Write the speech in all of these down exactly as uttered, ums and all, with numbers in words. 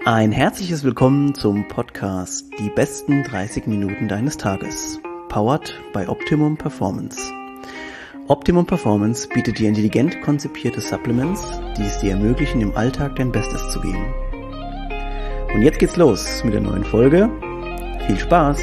Ein herzliches Willkommen zum Podcast Die besten dreißig Minuten deines Tages, powered by Optimum Performance. Optimum Performance bietet dir intelligent konzipierte Supplements, die es dir ermöglichen, im Alltag dein Bestes zu geben. Und jetzt geht's los mit der neuen Folge. Viel Spaß!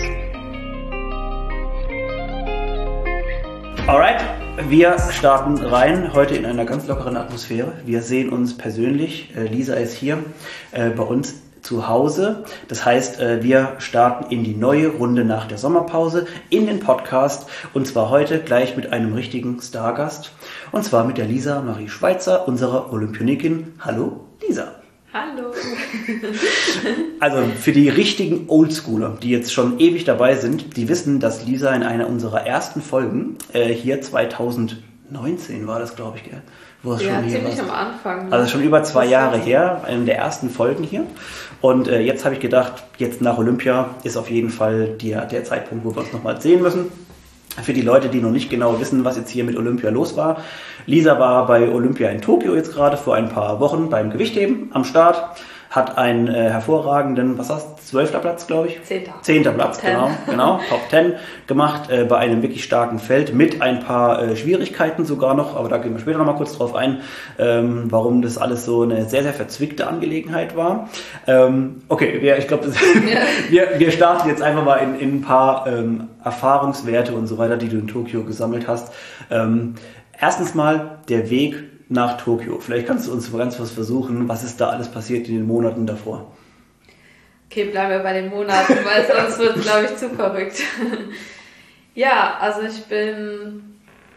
Alright, wir starten rein, heute in einer ganz lockeren Atmosphäre. Wir sehen uns persönlich, äh, Lisa ist hier äh, bei uns zu Hause. Das heißt, äh, wir starten in die neue Runde nach der Sommerpause in den Podcast und zwar heute gleich mit einem richtigen Stargast und zwar mit der Lisa Marie Schweitzer, unserer Olympionikin. Hallo Lisa! Hallo! Also für die richtigen Oldschooler, die jetzt schon ewig dabei sind, die wissen, dass Lisa in einer unserer ersten Folgen, äh, hier zwanzig neunzehn war das, glaube ich, gell? Wo es ja, schon hier ziemlich war. am Anfang. Ne? Also schon über zwei Jahre her, eine der ersten Folgen hier. Und äh, jetzt habe ich gedacht, jetzt nach Olympia ist auf jeden Fall der, der Zeitpunkt, wo wir uns nochmal sehen müssen. Für die Leute, die noch nicht genau wissen, was jetzt hier mit Olympia los war. Lisa war bei Olympia in Tokio jetzt gerade vor ein paar Wochen beim Gewichtheben am Start. Hat einen äh, hervorragenden, was hast du, zwölfter Platz, glaube ich? Zehnter. Zehnter Platz, genau, genau, Top Ten gemacht äh, bei einem wirklich starken Feld mit ein paar äh, Schwierigkeiten sogar noch, aber da gehen wir später nochmal kurz drauf ein, ähm, warum das alles so eine sehr, sehr verzwickte Angelegenheit war. Ähm, okay, wir, ich glaube, ja. wir, wir starten jetzt einfach mal in, in ein paar ähm, Erfahrungswerte und so weiter, die du in Tokio gesammelt hast. Ähm, erstens mal der Weg nach Tokio. Vielleicht kannst du uns ganz was versuchen, was ist da alles passiert in den Monaten davor? Okay, bleiben wir bei den Monaten, weil sonst wird es, glaube ich, zu verrückt. Ja, also ich bin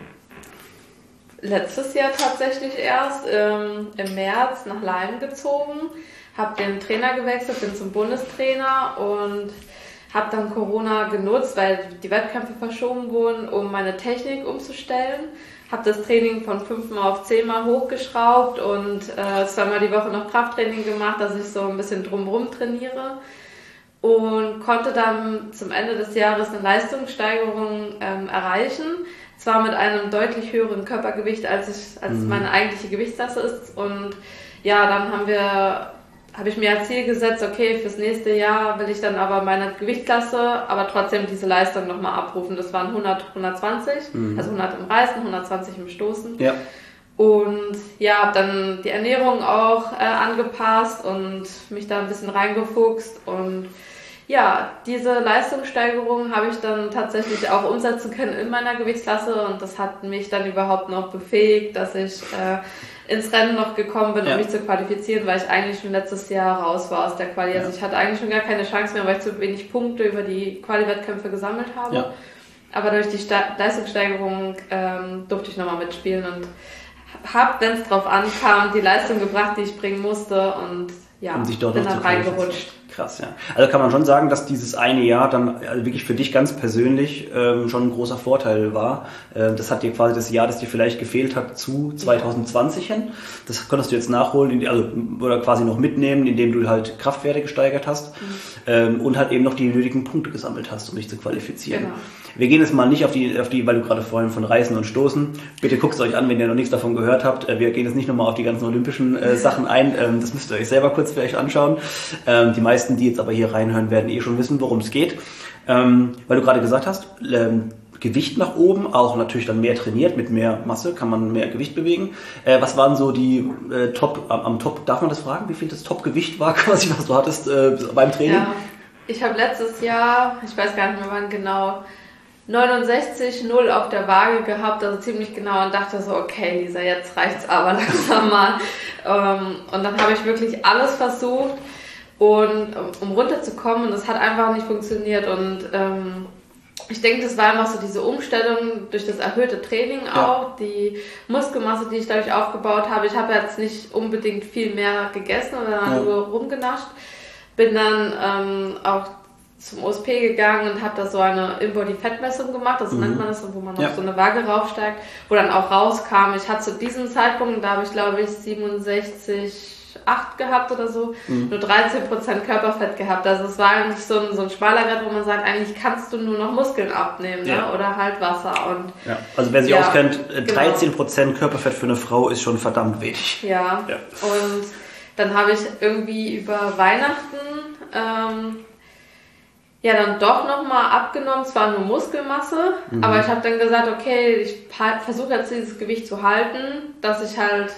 letztes Jahr tatsächlich erst ähm, im März nach Leiden gezogen, habe den Trainer gewechselt, bin zum Bundestrainer und habe dann Corona genutzt, weil die Wettkämpfe verschoben wurden, um meine Technik umzustellen. Habe das Training von fünfmal auf zehnmal hochgeschraubt und äh, zweimal die Woche noch Krafttraining gemacht, dass ich so ein bisschen drumherum trainiere. Und konnte dann zum Ende des Jahres eine Leistungssteigerung ähm, erreichen. Zwar mit einem deutlich höheren Körpergewicht, als, ich, als mhm. meine eigentliche Gewichtsklasse ist. Und ja, dann haben wir... habe ich mir als Ziel gesetzt, okay, fürs nächste Jahr will ich dann aber meine Gewichtsklasse, aber trotzdem diese Leistung nochmal abrufen. Das waren hundert, hundertzwanzig, mhm. also hundert im Reißen, hundertzwanzig im Stoßen. Ja. Und ja, habe dann die Ernährung auch äh, angepasst und mich da ein bisschen reingefuchst. Und ja, diese Leistungssteigerung habe ich dann tatsächlich auch umsetzen können in meiner Gewichtsklasse und das hat mich dann überhaupt noch befähigt, dass ich äh, ins Rennen noch gekommen bin, um ja. mich zu qualifizieren, weil ich eigentlich schon letztes Jahr raus war aus der Quali. Also ja. ich hatte eigentlich schon gar keine Chance mehr, weil ich zu wenig Punkte über die Quali-Wettkämpfe gesammelt habe. Ja. Aber durch die Sta- Leistungssteigerung ähm, durfte ich nochmal mitspielen und habe, wenn es drauf ankam, die Leistung gebracht, die ich bringen musste und ja, um sich dort bin dann reingerutscht. Krass, ja. Also kann man schon sagen, dass dieses eine Jahr dann wirklich für dich ganz persönlich ähm, schon ein großer Vorteil war. Äh, das hat dir quasi das Jahr, das dir vielleicht gefehlt hat, zu zwanzig zwanzig hin. Das konntest du jetzt nachholen, also oder quasi noch mitnehmen, indem du halt Kraftwerte gesteigert hast mhm. ähm, und halt eben noch die nötigen Punkte gesammelt hast, um dich zu qualifizieren. Genau. Wir gehen jetzt mal nicht auf die, auf die, weil du gerade vorhin von Reißen und Stoßen, bitte guckt es euch an, wenn ihr noch nichts davon gehört habt. Wir gehen jetzt nicht nochmal auf die ganzen olympischen äh, Sachen ein, ähm, das müsst ihr euch selber kurz vielleicht anschauen. Ähm, die meisten, die jetzt aber hier reinhören, werden eh schon wissen, worum es geht. Ähm, weil du gerade gesagt hast, ähm, Gewicht nach oben, auch natürlich dann mehr trainiert, mit mehr Masse kann man mehr Gewicht bewegen. Äh, was waren so die äh, Top, am, am Top, darf man das fragen, wie viel das Top-Gewicht war quasi, was du hattest äh, beim Training? Ja, ich habe letztes Jahr, ich weiß gar nicht mehr wann genau, neunundsechzig Komma null auf der Waage gehabt, also ziemlich genau und dachte so, okay Lisa, jetzt reicht's aber langsam mal. ähm, und dann habe ich wirklich alles versucht und um runterzukommen und das hat einfach nicht funktioniert und ähm, ich denke, das war einfach so diese Umstellung durch das erhöhte Training auch, ja. die Muskelmasse, die ich dadurch aufgebaut habe. Ich habe jetzt nicht unbedingt viel mehr gegessen oder ja. nur rumgenascht, bin dann ähm, auch zum O S P gegangen und habe da so eine In-Body-Fettmessung gemacht, das mhm. nennt man das, wo man ja. auf so eine Waage raufsteigt, wo dann auch rauskam, ich hatte zu diesem Zeitpunkt, da habe ich glaube ich siebenundsechzig Komma acht gehabt oder so, mhm. nur dreizehn Prozent Körperfett gehabt, also es war eigentlich so ein, so ein schmaler Wert, wo man sagt, eigentlich kannst du nur noch Muskeln abnehmen ja. ne? oder halt Wasser. Und ja. Also wer sich ja, auskennt, dreizehn Prozent genau. Körperfett für eine Frau ist schon verdammt wenig. Ja, ja. und dann habe ich irgendwie über Weihnachten ähm, ja dann doch nochmal abgenommen, zwar nur Muskelmasse, mhm. aber ich habe dann gesagt, okay, ich versuche jetzt dieses Gewicht zu halten, dass ich halt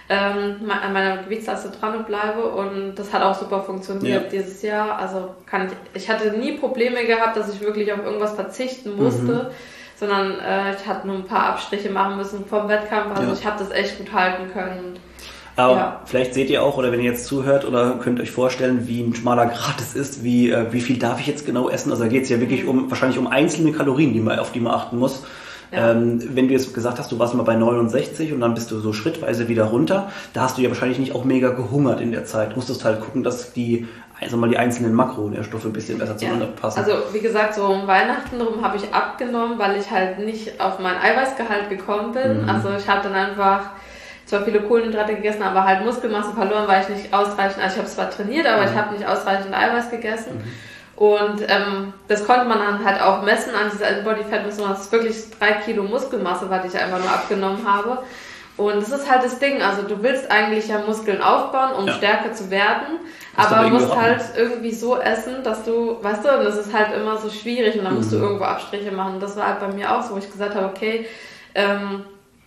ähm, an meiner Gewichtslaste dran bleibe und das hat auch super funktioniert ja. dieses Jahr. Also kann ich, ich hatte nie Probleme gehabt, dass ich wirklich auf irgendwas verzichten musste, mhm. sondern äh, ich hatte nur ein paar Abstriche machen müssen vom Wettkampf, also ja. ich habe das echt gut halten können. Aber ja. vielleicht seht ihr auch, oder wenn ihr jetzt zuhört, oder könnt euch vorstellen, wie ein schmaler Grat es ist, wie, äh, wie viel darf ich jetzt genau essen. Also da geht es ja wirklich um, wahrscheinlich um einzelne Kalorien, die man, auf die man achten muss. Ja. Ähm, wenn du jetzt gesagt hast, du warst mal bei neunundsechzig und dann bist du so schrittweise wieder runter, da hast du ja wahrscheinlich nicht auch mega gehungert in der Zeit. Du musstest halt gucken, dass die, also mal die einzelnen Makronährstoffe ein bisschen besser zueinander ja. passen. Also wie gesagt, so um Weihnachten rum habe ich abgenommen, weil ich halt nicht auf mein Eiweißgehalt gekommen bin. Mhm. Also ich habe dann einfach zwar viele Kohlenhydrate gegessen, aber halt Muskelmasse verloren, weil ich nicht ausreichend, also ich habe zwar trainiert, aber mhm. ich habe nicht ausreichend Eiweiß gegessen. Mhm. Und ähm, das konnte man dann halt auch messen an dieser Body Fat Messung. Das ist wirklich drei Kilo Muskelmasse, was ich einfach nur abgenommen habe. Und das ist halt das Ding, also du willst eigentlich ja Muskeln aufbauen, um ja. stärker zu werden, aber musst halt irgendwie so essen, dass du, weißt du, und das ist halt immer so schwierig und dann musst mhm. du irgendwo Abstriche machen. Das war halt bei mir auch so, wo ich gesagt habe, okay, ähm,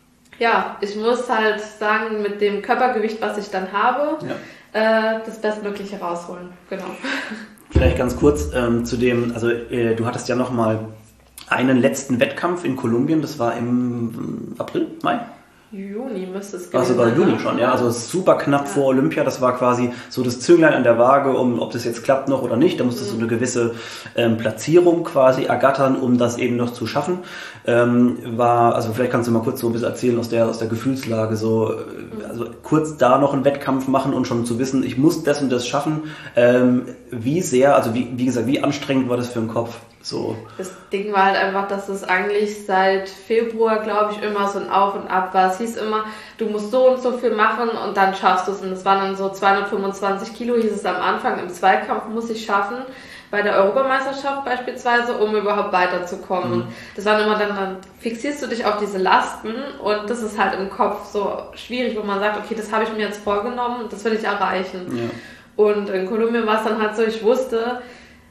ja, ich muss halt sagen, mit dem Körpergewicht, was ich dann habe, ja. äh, das Bestmögliche rausholen. Genau. Vielleicht ganz kurz ähm, zu dem, also äh, du hattest ja noch mal einen letzten Wettkampf in Kolumbien, das war im April, Mai? Juni müsste es gewesen sein. Also war Juni schon, ja, also super knapp ja. vor Olympia, das war quasi so das Zünglein an der Waage, um ob das jetzt klappt noch oder nicht, da musstest du mhm. so eine gewisse ähm, Platzierung quasi ergattern, um das eben noch zu schaffen. Ähm, war, also vielleicht kannst du mal kurz so ein bisschen erzählen aus der, aus der Gefühlslage, so, mhm. also kurz da noch einen Wettkampf machen und schon zu wissen, ich muss das und das schaffen, ähm, wie sehr, also wie, wie gesagt, wie anstrengend war das für den Kopf? So. Das Ding war halt einfach, dass es eigentlich seit Februar, glaube ich, immer so ein Auf und Ab war. Es hieß immer, du musst so und so viel machen und dann schaffst du es. Und es waren dann so zweihundertfünfundzwanzig Kilo, hieß es am Anfang. Im Zweikampf muss ich schaffen, bei der Europameisterschaft beispielsweise, um überhaupt weiterzukommen. Mhm. Das war immer dann, dann fixierst du dich auf diese Lasten und das ist halt im Kopf so schwierig, wo man sagt, okay, das habe ich mir jetzt vorgenommen und das will ich erreichen. Ja. Und in Kolumbien war es dann halt so, ich wusste,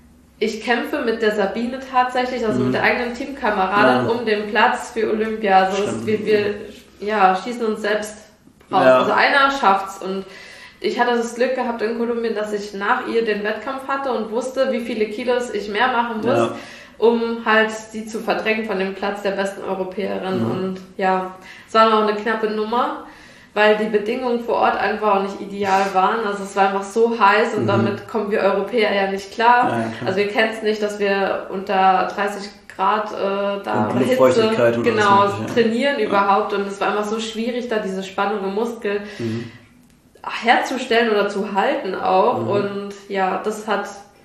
ich kämpfe mit der Sabine tatsächlich, also mhm. mit der eigenen Teamkameradin ja. um den Platz für Olympia. Also es, wir, wir ja, schießen uns selbst raus. Ja. Also einer schafft's. Und ich hatte das Glück gehabt in Kolumbien, dass ich nach ihr den Wettkampf hatte und wusste, wie viele Kilos ich mehr machen muss, ja. um halt sie zu verdrängen von dem Platz der besten Europäerin. Mhm. Und ja, es war noch eine knappe Nummer, weil die Bedingungen vor Ort einfach auch nicht ideal waren. Also es war einfach so heiß und mhm. damit kommen wir Europäer ja nicht klar. Ja, ja, also wir kennen es nicht, dass wir unter dreißig Grad äh, da und Hitze genau, möglich, ja. trainieren ja. überhaupt. Und es war einfach so schwierig, da diese Spannung im Muskel mhm. herzustellen oder zu halten auch. Mhm. Und ja, das hat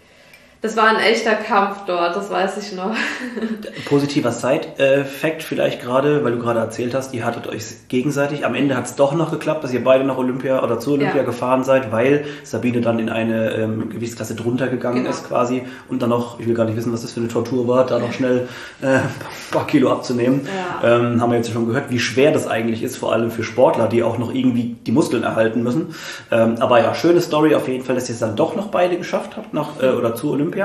Das war ein echter Kampf dort, das weiß ich noch. Positiver Side-Fact vielleicht gerade, weil du gerade erzählt hast, ihr hattet euch gegenseitig. Am Ende hat es doch noch geklappt, dass ihr beide nach Olympia oder zu Olympia ja. gefahren seid, weil Sabine dann in eine ähm, Gewichtsklasse drunter gegangen genau. ist quasi und dann noch, ich will gar nicht wissen, was das für eine Tortur war, da noch schnell äh, ein paar Kilo abzunehmen. Ja. Ähm, haben wir jetzt schon gehört, wie schwer das eigentlich ist, vor allem für Sportler, die auch noch irgendwie die Muskeln erhalten müssen. Ähm, aber ja, schöne Story auf jeden Fall, dass ihr es dann doch noch beide geschafft habt, nach, äh, oder zu Olympia.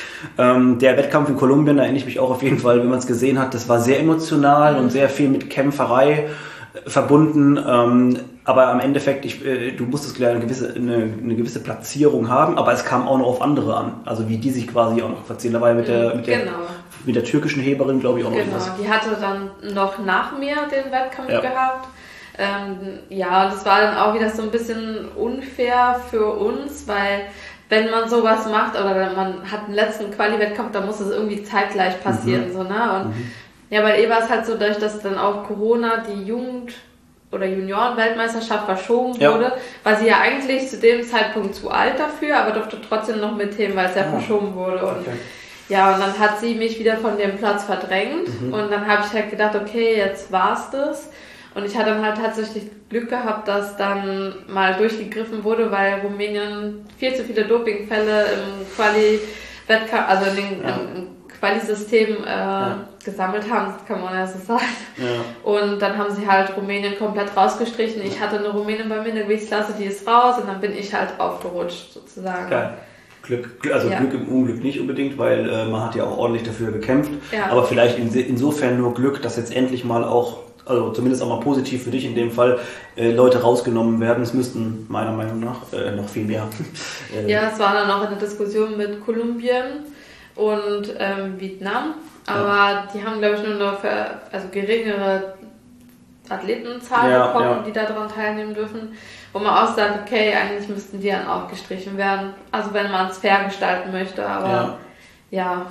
Ähm, der Wettkampf in Kolumbien, da erinnere ich mich auch auf jeden Fall, wenn man es gesehen hat, das war sehr emotional und sehr viel mit Kämpferei äh, verbunden. Ähm, aber am Endeffekt, ich, äh, du musstest gleich eine gewisse, eine, eine gewisse Platzierung haben, aber es kam auch noch auf andere an. Also wie die sich quasi auch noch verziehen. Da war ja mit der, mit der, genau. mit der türkischen Heberin, glaube ich, auch noch genau. was. Die hatte dann noch nach mir den Wettkampf ja. gehabt. Ähm, ja, das war dann auch wieder so ein bisschen unfair für uns, weil wenn man sowas macht oder man hat einen letzten Quali-Wettkampf, dann muss es irgendwie zeitgleich passieren. Mhm. So, ne? Und mhm. ja, bei ihr war es halt so, dadurch, dass dann auch Corona die Jugend- oder Junioren-Weltmeisterschaft verschoben ja. wurde, war sie ja eigentlich zu dem Zeitpunkt zu alt dafür, aber durfte trotzdem noch mitnehmen, weil es ja oh. verschoben wurde. Und okay. ja, und dann hat sie mich wieder von dem Platz verdrängt mhm. und dann habe ich halt gedacht, okay, jetzt war's das. Und ich hatte dann halt tatsächlich Glück gehabt, dass dann mal durchgegriffen wurde, weil Rumänien viel zu viele Dopingfälle im Quali-Wettkampf, also in den ja. im Quali-System äh, ja. gesammelt haben, kann man ja so sagen. Ja. Und dann haben sie halt Rumänien komplett rausgestrichen. Ich hatte eine Rumänin bei mir in der Gewichtsklasse, die ist raus und dann bin ich halt aufgerutscht sozusagen. Geil. Glück, also ja. Glück im Unglück nicht unbedingt, weil äh, man hat ja auch ordentlich dafür gekämpft. Ja. Aber vielleicht in, insofern nur Glück, dass jetzt endlich mal auch, also zumindest auch mal positiv für dich in dem Fall, äh, Leute rausgenommen werden. Es müssten meiner Meinung nach äh, noch viel mehr. äh, ja, es war dann auch eine Diskussion mit Kolumbien und ähm, Vietnam. Aber ja. die haben, glaube ich, nur noch für, also geringere Athletenzahl ja, bekommen, ja. die daran teilnehmen dürfen. Wo man auch sagt, okay, eigentlich müssten die dann auch gestrichen werden. Also wenn man es fair gestalten möchte, aber ja. ja.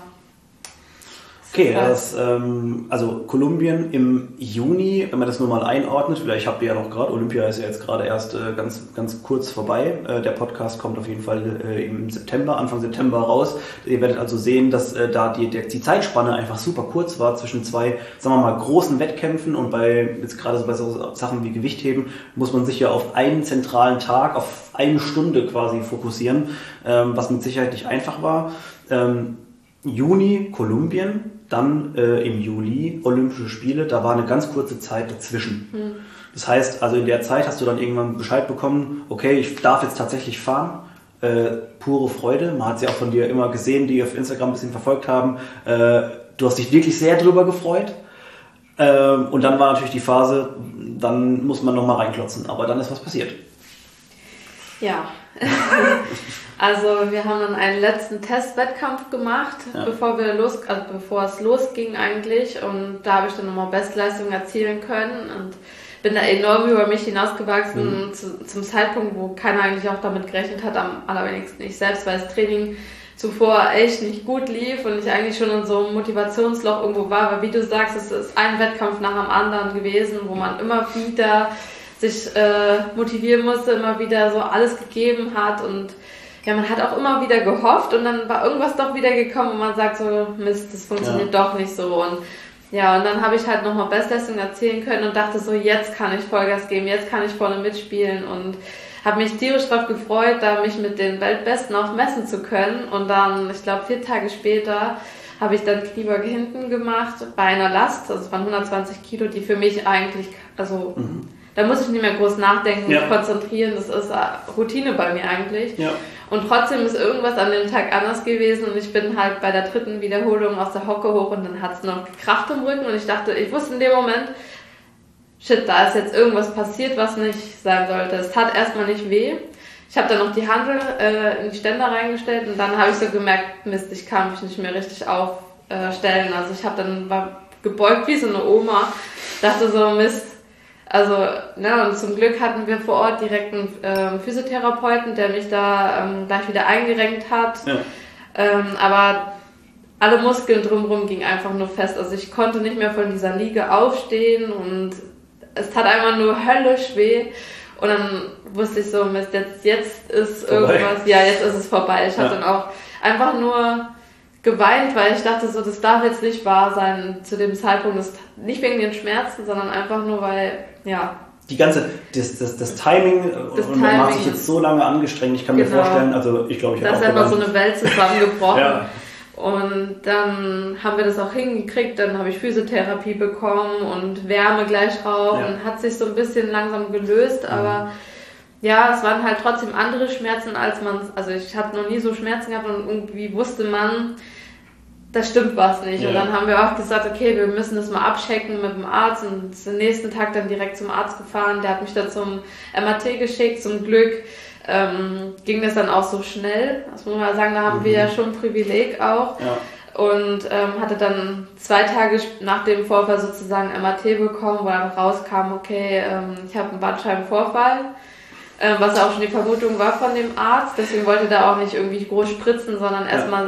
Okay, das, ähm, also Kolumbien im Juni, wenn man das nur mal einordnet, vielleicht habt ihr ja noch gerade, Olympia ist ja jetzt gerade erst äh, ganz, ganz kurz vorbei. Äh, der Podcast kommt auf jeden Fall äh, im September, Anfang September raus. Ihr werdet also sehen, dass äh, da die, die, die Zeitspanne einfach super kurz war zwischen zwei, sagen wir mal, großen Wettkämpfen und bei, jetzt gerade so bei so Sachen wie Gewichtheben, muss man sich ja auf einen zentralen Tag, auf eine Stunde quasi fokussieren, ähm, was mit Sicherheit nicht einfach war. Ähm, Juni Kolumbien, dann äh, im Juli Olympische Spiele, da war eine ganz kurze Zeit dazwischen. Hm. Das heißt, also in der Zeit hast du dann irgendwann Bescheid bekommen, okay, ich darf jetzt tatsächlich fahren, äh, pure Freude, man hat sie auch von dir immer gesehen, die auf Instagram ein bisschen verfolgt haben, äh, du hast dich wirklich sehr drüber gefreut äh, und dann war natürlich die Phase, dann muss man nochmal reinklotzen, aber dann ist was passiert. Ja. Also wir haben dann einen letzten Testwettkampf gemacht, ja. bevor wir los, also bevor es losging eigentlich, und da habe ich dann nochmal Bestleistung erzielen können und bin da enorm über mich hinausgewachsen, mhm. zu, zum Zeitpunkt, wo keiner eigentlich auch damit gerechnet hat, am allerwenigsten ich selbst, weil das Training zuvor echt nicht gut lief und ich eigentlich schon in so einem Motivationsloch irgendwo war, weil wie du sagst, es ist ein Wettkampf nach dem anderen gewesen, wo man immer wieder sich äh, motivieren musste, immer wieder so alles gegeben hat und ja, man hat auch immer wieder gehofft und dann war irgendwas doch wieder gekommen und man sagt so, Mist, das funktioniert ja. doch nicht so und ja, und dann habe ich halt nochmal Bestleistung erzielen können und dachte so, jetzt kann ich Vollgas geben, jetzt kann ich vorne mitspielen und habe mich tierisch drauf gefreut, da mich mit den Weltbesten auch messen zu können und dann, ich glaube, vier Tage später habe ich dann Kniebeuge hinten gemacht bei einer Last, also es waren hundertzwanzig Kilo, die für mich eigentlich, also mhm. da muss ich nicht mehr groß nachdenken, ja. mich konzentrieren, das ist Routine bei mir eigentlich. Ja. Und trotzdem ist irgendwas an dem Tag anders gewesen und ich bin halt bei der dritten Wiederholung aus der Hocke hoch und dann hat es noch gekracht im Rücken und ich dachte, ich wusste in dem Moment, shit, da ist jetzt irgendwas passiert, was nicht sein sollte. Es tat erstmal nicht weh. Ich habe dann noch die Handel äh, in die Ständer reingestellt und dann habe ich so gemerkt, Mist, ich kann mich nicht mehr richtig aufstellen. Also ich habe dann war gebeugt wie so eine Oma, dachte so, Mist. Also, ne, und zum Glück hatten wir vor Ort direkt einen ähm, Physiotherapeuten, der mich da ähm, gleich wieder eingerenkt hat. Ja. Ähm, aber alle Muskeln drumherum gingen einfach nur fest. Also ich konnte nicht mehr von dieser Liege aufstehen und es tat einfach nur höllisch weh. Und dann wusste ich so, Mist, jetzt, jetzt ist vorbei. Irgendwas, ja, jetzt ist es vorbei. Ich ja. habe dann auch einfach nur geweint, weil ich dachte so, das darf jetzt nicht wahr sein zu dem Zeitpunkt, das, nicht wegen den Schmerzen, sondern einfach nur, weil, ja. Die ganze, das, das, das Timing, das und man Timing. Hat sich jetzt so lange angestrengt, ich kann genau. mir vorstellen, also ich glaube, ich habe auch... Da ist einfach so eine Welt zusammengebrochen. ja. Und dann haben wir das auch hingekriegt, dann habe ich Physiotherapie bekommen und Wärme gleich drauf ja. und hat sich so ein bisschen langsam gelöst, aber... Mhm. Ja, es waren halt trotzdem andere Schmerzen, als man, also ich hatte noch nie so Schmerzen gehabt und irgendwie wusste man, da stimmt was nicht. Ja. Und dann haben wir auch gesagt, okay, wir müssen das mal abchecken mit dem Arzt und den nächsten Tag dann direkt zum Arzt gefahren. Der hat mich dann zum M R T geschickt, zum Glück ähm, ging das dann auch so schnell. Das muss man sagen, da haben mhm. wir ja schon ein Privileg auch. Ja. Und ähm, hatte dann zwei Tage nach dem Vorfall sozusagen M R T bekommen, wo dann rauskam, okay, ähm, ich habe einen Bandscheibenvorfall. Was auch schon die Vermutung war von dem Arzt, deswegen wollte er auch nicht irgendwie groß spritzen, sondern erstmal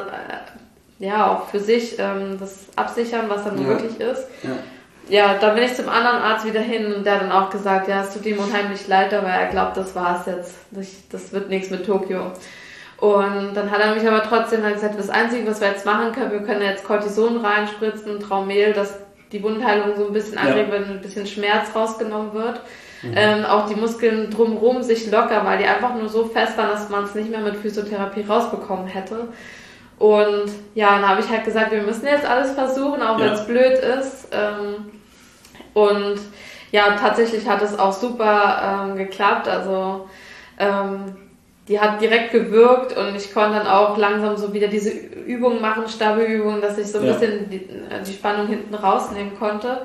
äh, ja auch für sich ähm, das absichern, was dann ja. wirklich ist. Ja. ja, dann bin ich zum anderen Arzt wieder hin und der hat dann auch gesagt, ja, es tut ihm unheimlich leid, aber er glaubt, das war's jetzt, das, das wird nichts mit Tokio. Und dann hat er mich aber trotzdem halt gesagt, das Einzige, was wir jetzt machen können, wir können jetzt Cortison reinspritzen, Traumel, dass die Wundheilung so ein bisschen anregt, wenn ein bisschen Schmerz rausgenommen wird. Mhm. Ähm, auch die Muskeln drumherum sich locker, weil die einfach nur so fest waren, dass man es nicht mehr mit Physiotherapie rausbekommen hätte. Und ja, dann habe ich halt gesagt, wir müssen jetzt alles versuchen, auch wenn es Ja. blöd ist. Ähm, und ja, tatsächlich hat es auch super ähm, geklappt. Also ähm, die hat direkt gewirkt und ich konnte dann auch langsam so wieder diese Übungen machen, Stabelübungen, dass ich so ein Ja. bisschen die, die Spannung hinten rausnehmen konnte.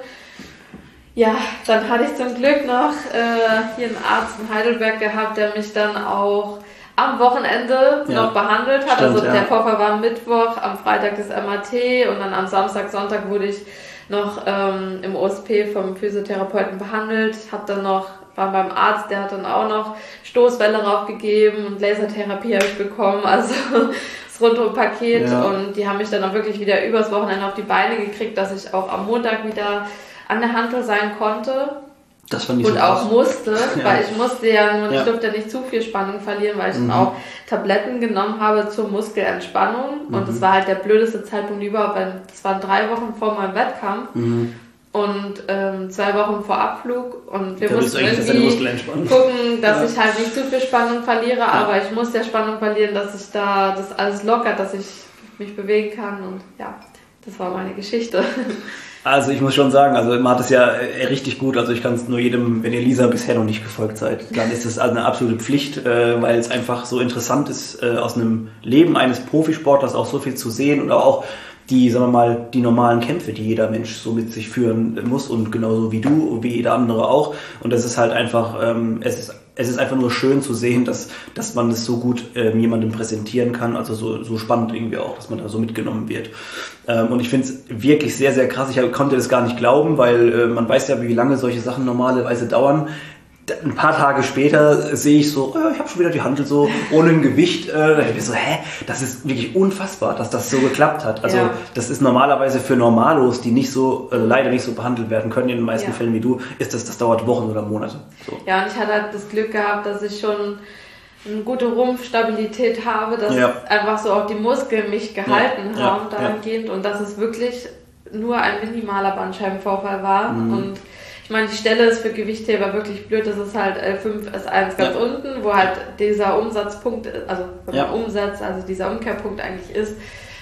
Ja, dann hatte ich zum Glück noch äh, hier einen Arzt in Heidelberg gehabt, der mich dann auch am Wochenende Ja. noch behandelt hat. Stimmt, also ja. der Vorfall war am Mittwoch, am Freitag das M R T und dann am Samstag, Sonntag wurde ich noch ähm, im O S P vom Physiotherapeuten behandelt. Hab dann noch, war beim Arzt, der hat dann auch noch Stoßwelle raufgegeben und Lasertherapie habe ich bekommen. Also das rundum Paket Ja. und die haben mich dann auch wirklich wieder übers Wochenende auf die Beine gekriegt, dass ich auch am Montag wieder an der Hantel sein konnte. Das fand ich Und so auch krass. musste, Ja. weil ich musste ja nur, Ja. ich durfte ja nicht zu viel Spannung verlieren, weil ich Mhm. dann auch Tabletten genommen habe zur Muskelentspannung. Und Mhm. das war halt der blödeste Zeitpunkt überhaupt, weil das waren drei Wochen vor meinem Wettkampf Mhm. und ähm, zwei Wochen vor Abflug. Und wir Da willst mussten du eigentlich, dass deine irgendwie Muskeln entspannen. gucken, dass Ja. ich halt nicht zu viel Spannung verliere, aber ich muss ja Spannung verlieren, dass ich da das alles lockert, dass ich mich bewegen kann. Und ja, das war meine Geschichte. Also ich muss schon sagen, also man hat es ja äh, richtig gut, also ich kann es nur jedem, wenn ihr Lisa bisher noch nicht gefolgt seid, dann ist es also eine absolute Pflicht, äh, weil es einfach so interessant ist, äh, aus einem Leben eines Profisportlers auch so viel zu sehen und auch die, sagen wir mal, die normalen Kämpfe, die jeder Mensch so mit sich führen muss und genauso wie du und wie jeder andere auch. Und das ist halt einfach, ähm, es ist es ist einfach nur schön zu sehen, dass, dass man es so gut ähm, jemandem präsentieren kann, also so, so spannend irgendwie auch, dass man da so mitgenommen wird. Ähm, und ich finde es wirklich sehr, sehr krass. Ich hab, konnte das gar nicht glauben, weil äh, man weiß ja, wie lange solche Sachen normalerweise dauern. Ein paar Tage später sehe ich so, äh, ich habe schon wieder die Hantel so ohne ein Gewicht. Äh, da ich so, hä, das ist wirklich unfassbar, dass das so geklappt hat. Also Ja. das ist normalerweise für Normalos, die nicht so äh, leider nicht so behandelt werden können in den meisten Ja. Fällen wie du, ist das, das dauert Wochen oder Monate. So. Ja, und ich hatte halt das Glück gehabt, dass ich schon eine gute Rumpfstabilität habe, dass Ja. einfach so auch die Muskeln mich gehalten Ja, haben ja, dahingehend und dass es wirklich nur ein minimaler Bandscheibenvorfall war. Mhm. Und ich meine, die Stelle ist für Gewichtheber wirklich blöd, das ist halt L fünf S eins ganz Ja. unten, wo halt dieser Umsatzpunkt, also wenn Ja. man umsetzt, also dieser Umkehrpunkt eigentlich ist.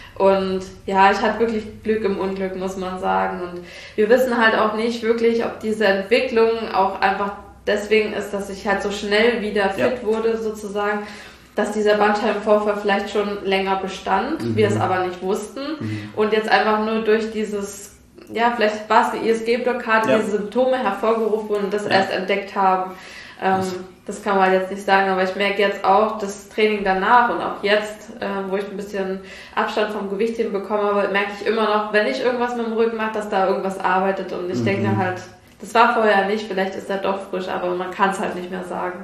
Und ja, ich hatte wirklich Glück im Unglück, muss man sagen. Und wir wissen halt auch nicht wirklich, ob diese Entwicklung auch einfach deswegen ist, dass ich halt so schnell wieder fit Ja. wurde, sozusagen, dass dieser Bandscheibenvorfall vielleicht schon länger bestand, Mhm. wir es aber nicht wussten. Mhm. Und jetzt einfach nur durch dieses, ja, vielleicht war es eine I S G-Blockade, Ja. diese Symptome hervorgerufen wurden und das Ja. erst entdeckt haben. Ähm, das kann man jetzt nicht sagen, aber ich merke jetzt auch, das Training danach und auch jetzt, äh, wo ich ein bisschen Abstand vom Gewicht hinbekommen habe, merke ich immer noch, wenn ich irgendwas mit dem Rücken mache, dass da irgendwas arbeitet und ich Mhm. denke halt, das war vorher nicht, vielleicht ist er doch frisch, aber man kann es halt nicht mehr sagen.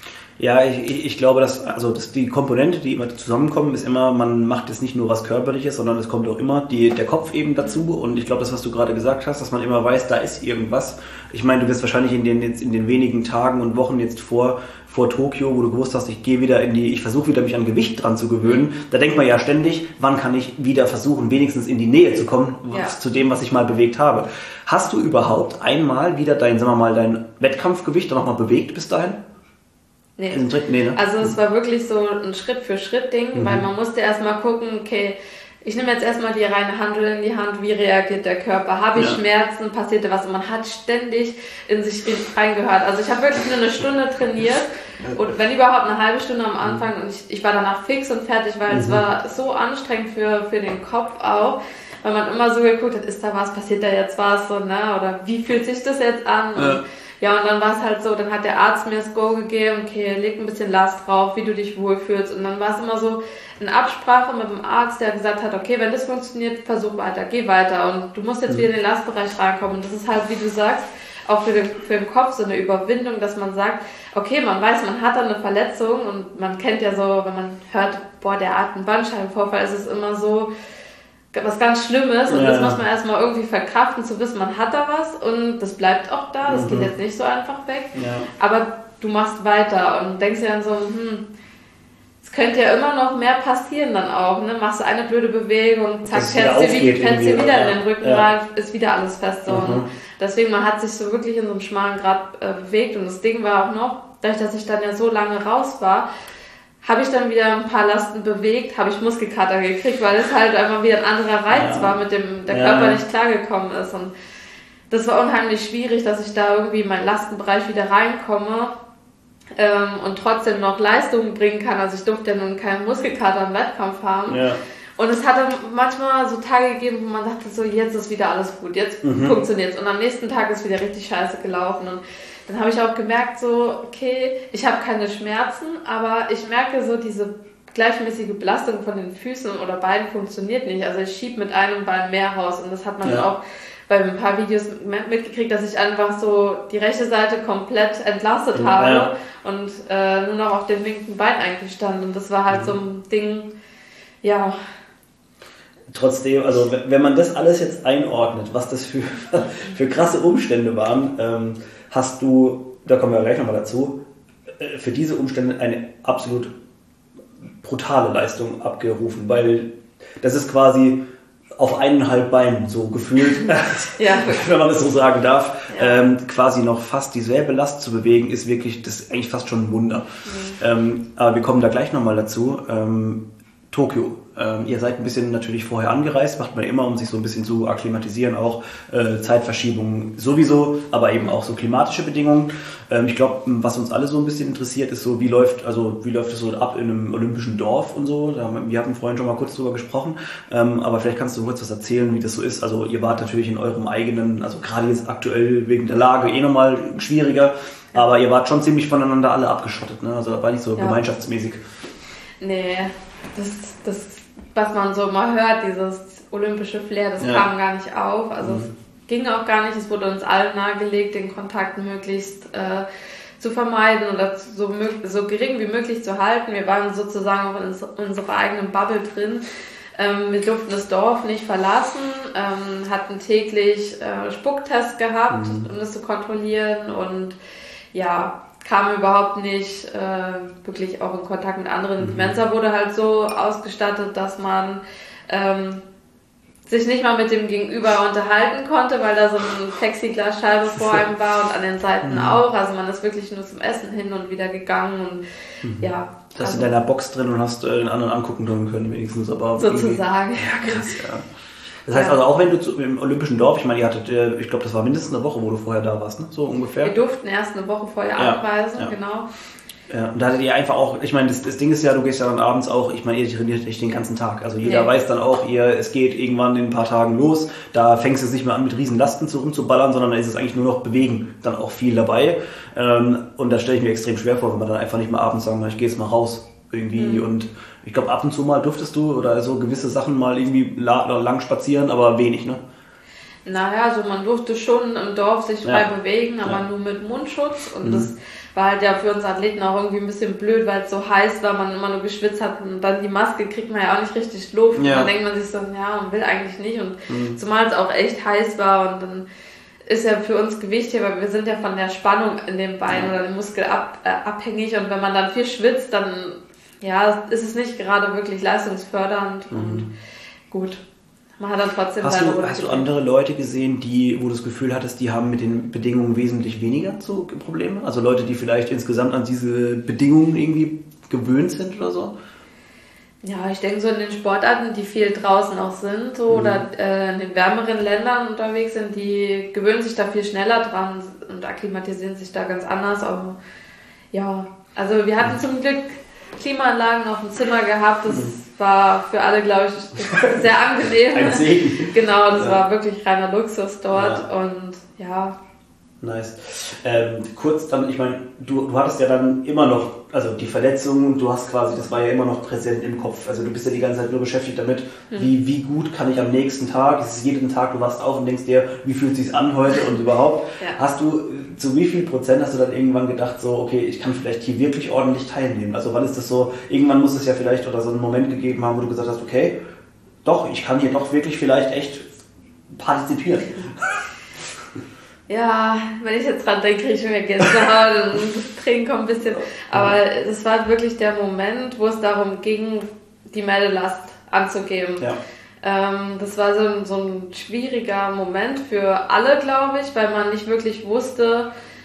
Ja, ich, ich ich glaube, dass also dass die Komponente, die immer zusammenkommen, ist immer, man macht jetzt nicht nur was Körperliches, sondern es kommt auch immer die, der Kopf eben dazu. Und ich glaube, das, was du gerade gesagt hast, dass man immer weiß, da ist irgendwas. Ich meine, du wirst wahrscheinlich in den jetzt in den wenigen Tagen und Wochen jetzt vor vor Tokio, wo du gewusst hast, ich gehe wieder in die, ich versuche wieder mich an Gewicht dran zu gewöhnen. Da denkt man ja ständig, wann kann ich wieder versuchen, wenigstens in die Nähe zu kommen, Ja. zu dem, was ich mal bewegt habe. Hast du überhaupt einmal wieder dein, sagen wir mal, dein Wettkampfgewicht dann nochmal bewegt bis dahin? Nee. In den Tritt? Nee, ne? Also es war wirklich so ein Schritt-für-Schritt-Ding, Mhm. weil man musste erstmal gucken, okay, ich nehme jetzt erstmal die reine Handel in die Hand, wie reagiert der Körper, habe ich Ja. Schmerzen, passierte was und man hat ständig in sich reingehört. Also ich habe wirklich nur eine Stunde trainiert und wenn überhaupt eine halbe Stunde am Anfang und ich, ich war danach fix und fertig, weil Mhm. es war so anstrengend für, für den Kopf auch, weil man immer so geguckt hat, ist da was, passiert da jetzt was, so, ne? Oder wie fühlt sich das jetzt an? Ja. Und ja, und dann war es halt so, dann hat der Arzt mir das Go gegeben, okay, leg ein bisschen Last drauf, wie du dich wohlfühlst. Und dann war es immer so in Absprache mit dem Arzt, der gesagt hat, okay, wenn das funktioniert, versuch weiter, geh weiter. Und du musst jetzt wieder in den Lastbereich reinkommen. Und das ist halt, wie du sagst, auch für den, für den Kopf so eine Überwindung, dass man sagt, okay, man weiß, man hat da eine Verletzung und man kennt ja so, wenn man hört, boah, der hat einen Bandscheibenvorfall, ist es immer so, was ganz Schlimmes und Ja. das muss man erstmal irgendwie verkraften, zu wissen, man hat da was und das bleibt auch da, das Mhm. geht jetzt nicht so einfach weg, Ja. aber du machst weiter und denkst dir dann so, hm, es könnte ja immer noch mehr passieren dann auch, ne? Machst du eine blöde Bewegung, zack, Dass es wieder fährst dir aufgeht wieder, fährst dir irgendwie, wieder ja. in den Rücken Ja. rein, ist wieder alles fest so. Mhm. Und deswegen, man hat sich so wirklich in so einem schmalen Grad äh, bewegt und das Ding war auch noch, dadurch, dass ich dann ja so lange raus war, habe ich dann wieder ein paar Lasten bewegt, habe ich Muskelkater gekriegt, weil es halt einfach wieder ein anderer Reiz ja. war, mit dem der Körper ja. nicht klargekommen ist. Und das war unheimlich schwierig, dass ich da irgendwie in meinen Lastenbereich wieder reinkomme ähm, und trotzdem noch Leistungen bringen kann. Also ich durfte ja nun keinen Muskelkater im Wettkampf haben. Ja. Und es hat dann manchmal so Tage gegeben, wo man dachte so, jetzt ist wieder alles gut, jetzt mhm. funktioniert's. Und am nächsten Tag ist wieder richtig scheiße gelaufen. Und dann habe ich auch gemerkt so, okay, ich habe keine Schmerzen, aber ich merke so, diese gleichmäßige Belastung von den Füßen oder Beinen funktioniert nicht. Also ich schiebe mit einem Bein mehr raus. Und das hat man ja. auch bei ein paar Videos mitgekriegt, dass ich einfach so die rechte Seite komplett entlastet ja. habe und äh, nur noch auf dem linken Bein eigentlich stand. Und das war halt mhm. so ein Ding, ja... Trotzdem, also wenn man das alles jetzt einordnet, was das für, für krasse Umstände waren, ähm, hast du, da kommen wir gleich nochmal dazu, für diese Umstände eine absolut brutale Leistung abgerufen, weil das ist quasi auf eineinhalb Beinen so gefühlt, ja. wenn man das so sagen darf, ja. ähm, quasi noch fast dieselbe Last zu bewegen, ist wirklich, das ist eigentlich fast schon ein Wunder. Mhm. Ähm, aber wir kommen da gleich nochmal dazu. Ähm, Tokio. Ähm, ihr seid ein bisschen natürlich vorher angereist, macht man immer, um sich so ein bisschen zu akklimatisieren, auch äh, Zeitverschiebungen sowieso, aber eben auch so klimatische Bedingungen. Ähm, ich glaube, was uns alle so ein bisschen interessiert, ist so, wie läuft, also wie läuft es so ab in einem olympischen Dorf und so. Da haben, wir hatten vorhin schon mal kurz drüber gesprochen, ähm, aber vielleicht kannst du kurz was erzählen, wie das so ist. Also ihr wart natürlich in eurem eigenen, also gerade jetzt aktuell wegen der Lage eh nochmal schwieriger, aber ihr wart schon ziemlich voneinander alle abgeschottet, ne? Also war nicht so ja. gemeinschaftsmäßig. Nee, das, das, was man so mal hört, dieses olympische Flair, das ja. kam gar nicht auf. Also mhm. es ging auch gar nicht. Es wurde uns allen nahegelegt, den Kontakt möglichst äh, zu vermeiden oder so, so gering wie möglich zu halten. Wir waren sozusagen auch in unserer eigenen Bubble drin. Ähm, wir durften das Dorf nicht verlassen, ähm, hatten täglich äh, Spucktests gehabt, mhm. um das zu kontrollieren und ja, kam überhaupt nicht äh, wirklich auch in Kontakt mit anderen. Mhm. Die Mensa wurde halt so ausgestattet, dass man ähm, sich nicht mal mit dem Gegenüber unterhalten konnte, weil da so eine Plexiglasscheibe vor einem war und an den Seiten mhm. auch. Also man ist wirklich nur zum Essen hin und wieder gegangen und mhm. ja. Du hast also, in deiner Box drin und hast äh, den anderen angucken können wenigstens. Aber sozusagen. Ja, krass, ja. Das heißt also auch wenn du zu, im Olympischen Dorf, ich meine, ihr hattet, ich glaube, das war mindestens eine Woche, wo du vorher da warst, ne? So ungefähr. Wir durften erst eine Woche vorher ja, anreisen, ja. genau. Ja, und da hattet ihr einfach auch, ich meine, das, das Ding ist ja, du gehst ja dann abends auch, ich meine, ihr trainiert nicht den ganzen Tag. Also jeder nee. weiß dann auch, ihr, es geht irgendwann in ein paar Tagen los. Da fängst du es nicht mehr an, mit riesen Lasten zu rumzuballern, sondern da ist es eigentlich nur noch Bewegen, dann auch viel dabei. Und da stelle ich mir extrem schwer vor, wenn man dann einfach nicht mal abends sagen, ich gehe jetzt mal raus irgendwie. Mhm. Und ich glaube, ab und zu mal durftest du oder so gewisse Sachen mal irgendwie lang spazieren, aber wenig, ne? Naja, also man durfte schon im Dorf sich frei ja. bewegen, aber ja. nur mit Mundschutz und mhm. das war halt ja für uns Athleten auch irgendwie ein bisschen blöd, weil es so heiß war, man immer nur geschwitzt hat und dann die Maske kriegt man ja auch nicht richtig Luft ja. und dann denkt man sich so, ja, man will eigentlich nicht und mhm. zumal es auch echt heiß war und dann ist ja für uns Gewicht hier, weil wir sind ja von der Spannung in den Beinen ja. oder dem Muskel ab, äh, abhängig und wenn man dann viel schwitzt, dann ja, ist es nicht gerade wirklich leistungsfördernd mhm. und gut. Man hat dann trotzdem hast du, hast du andere Leute gesehen, die, wo du das Gefühl hattest, die haben mit den Bedingungen wesentlich weniger so Probleme? Also Leute, die vielleicht insgesamt an diese Bedingungen irgendwie gewöhnt sind oder so? Ja, ich denke so in den Sportarten, die viel draußen auch sind so, mhm. oder äh, in den wärmeren Ländern unterwegs sind, die gewöhnen sich da viel schneller dran und akklimatisieren sich da ganz anders. Aber ja, also wir hatten zum Glück Klimaanlagen auf dem Zimmer gehabt, das mhm. war für alle, glaube ich, sehr angenehm. Ein Segen. Genau, das ja. war wirklich reiner Luxus dort ja. und ja. Nice. Ähm, kurz dann, ich meine, du, du hattest ja dann immer noch, also die Verletzungen, du hast quasi, das war ja immer noch präsent im Kopf, also du bist ja die ganze Zeit nur beschäftigt damit, mhm. wie, wie gut kann ich am nächsten Tag, es ist jeden Tag, du wachst auf und denkst dir, wie fühlt es sich an heute und überhaupt, ja. hast du, zu wie viel Prozent hast du dann irgendwann gedacht, so, okay, ich kann vielleicht hier wirklich ordentlich teilnehmen, also wann ist das so, irgendwann muss es ja vielleicht oder so einen Moment gegeben haben, wo du gesagt hast, okay, doch, ich kann hier doch wirklich vielleicht echt partizipieren. Ja, wenn ich jetzt dran denke, kriege ich mir Gänsehaut und Tränen kommen ein bisschen. Aber es war wirklich der Moment, wo es darum ging, die Meldelast anzugeben. Ja. Ähm, das war so ein, so ein schwieriger Moment für alle, glaube ich, weil man nicht wirklich wusste,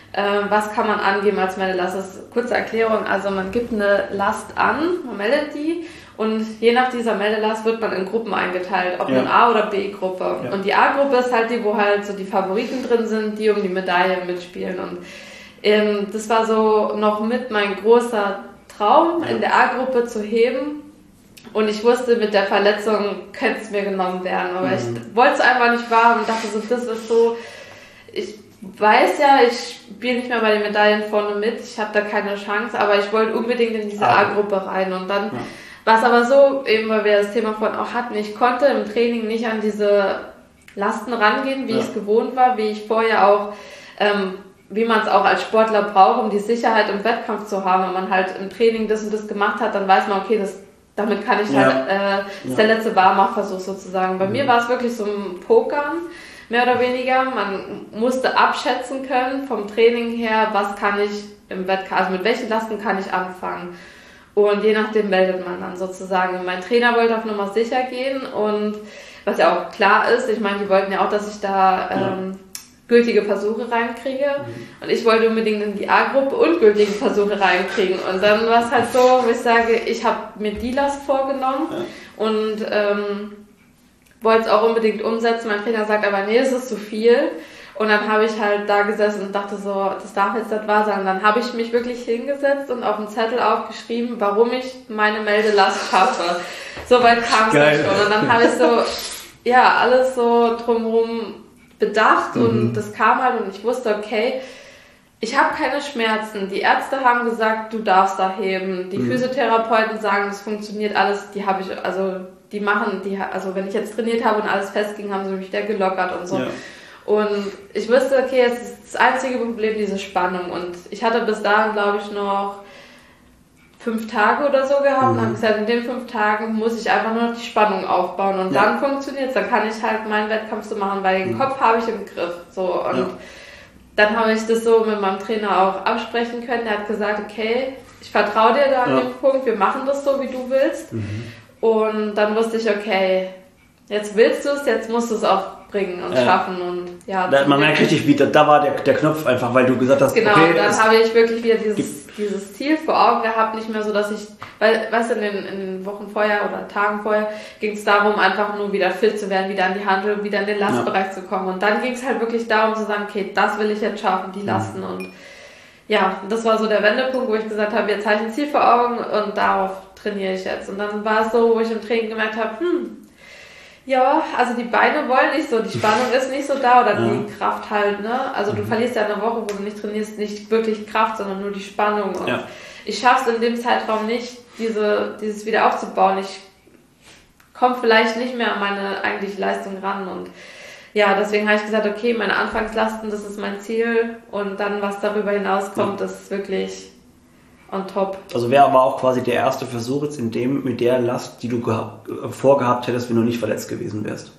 äh, was kann man angeben als Meldelast. Das ist eine kurze Erklärung, also man gibt eine Last an, man meldet die und je nach dieser Meldelast wird man in Gruppen eingeteilt, ob ja. eine A- oder B-Gruppe. Ja. Und die A-Gruppe ist halt die, wo halt so die Favoriten drin sind, die um die Medaille mitspielen. Und ähm, das war so noch mit mein großer Traum, ja. in der A-Gruppe zu heben. Und ich wusste, mit der Verletzung könnte es mir genommen werden. Aber mhm. ich wollte es einfach nicht wahr und dachte so, das ist so, ich weiß ja, ich spiele nicht mehr bei den Medaillen vorne mit, ich habe da keine Chance, aber ich wollte unbedingt in diese ah. A-Gruppe rein. Und dann ja. war es aber so, eben weil wir das Thema vorhin auch hatten, ich konnte im Training nicht an diese Lasten rangehen, wie ja. ich es gewohnt war, wie ich vorher auch, ähm, wie man es auch als Sportler braucht, um die Sicherheit im Wettkampf zu haben. Wenn man halt im Training das und das gemacht hat, dann weiß man, okay, das damit kann ich ja. halt, äh, das ist ja. der letzte Warmachversuch sozusagen. Bei mhm. mir war es wirklich so ein Pokern, mehr oder weniger. Man musste abschätzen können vom Training her, was kann ich im Wettkampf, also mit welchen Lasten kann ich anfangen. Und je nachdem meldet man dann sozusagen. Mein Trainer wollte auf Nummer sicher gehen und was ja auch klar ist, ich meine, die wollten ja auch, dass ich da ähm, ja. gültige Versuche reinkriege. Mhm. Und ich wollte unbedingt in die A-Gruppe und gültige Versuche reinkriegen. Und dann war es halt so, wo ich sage, ich habe mir die Last vorgenommen ja. und ähm, wollte es auch unbedingt umsetzen. Mein Trainer sagt aber, nee, es ist zu viel. Und dann habe ich halt da gesessen und dachte so, das darf jetzt nicht wahr sein. Und dann habe ich mich wirklich hingesetzt und auf dem Zettel aufgeschrieben, warum ich meine Meldelast schaffe. So weit kam es dann schon. Und dann habe ich so, ja, alles so drumherum bedacht mhm. und das kam halt und ich wusste, okay, ich habe keine Schmerzen. Die Ärzte haben gesagt, du darfst da heben. Die mhm. Physiotherapeuten sagen, das funktioniert alles. Die habe ich, also die machen, die, also wenn ich jetzt trainiert habe und alles festging, haben sie mich wieder gelockert und so. Ja. Und ich wusste, okay, es ist das einzige Problem, diese Spannung. Und ich hatte bis dahin, glaube ich, noch fünf Tage oder so gehabt mhm. und habe gesagt, in den fünf Tagen muss ich einfach nur noch die Spannung aufbauen und ja. dann funktioniert es, dann kann ich halt meinen Wettkampf so machen, weil den mhm. Kopf habe ich im Griff. So. Und ja. dann habe ich das so mit meinem Trainer auch absprechen können. Der hat gesagt, okay, ich vertraue dir da an ja. dem Punkt, wir machen das so, wie du willst. Mhm. Und dann wusste ich, okay, jetzt willst du es, jetzt musst du es auch bringen und ja. schaffen und ja. Da, man merkt richtig, wie da, da war der, der Knopf einfach, weil du gesagt hast, genau, okay. Genau, dann habe ich wirklich wieder dieses, dieses Ziel vor Augen gehabt, nicht mehr so, dass ich, weil, weißt du, in den, in den Wochen vorher oder Tagen vorher ging es darum, einfach nur wieder fit zu werden, wieder an die Handel, wieder in den Lastbereich ja. zu kommen. Und dann ging es halt wirklich darum zu sagen, okay, das will ich jetzt schaffen, die Lasten. Ja. Und ja, das war so der Wendepunkt, wo ich gesagt habe, jetzt habe ich ein Ziel vor Augen und darauf trainiere ich jetzt. Und dann war es so, wo ich im Training gemerkt habe, hm, ja, also die Beine wollen nicht so, die Spannung ist nicht so da oder ja. die Kraft halt, ne? Also du verlierst ja eine Woche, wo du nicht trainierst, nicht wirklich Kraft, sondern nur die Spannung. Und ja. ich schaffe es in dem Zeitraum nicht, diese, dieses wieder aufzubauen. Ich komme vielleicht nicht mehr an meine eigentliche Leistung ran und ja, deswegen habe ich gesagt, okay, meine Anfangslasten, das ist mein Ziel und dann, was darüber hinauskommt, ja. das ist wirklich on top. Also wäre aber auch quasi der erste Versuch jetzt in dem, mit der Last, die du gehabt, vorgehabt hättest, wenn du nicht verletzt gewesen wärst.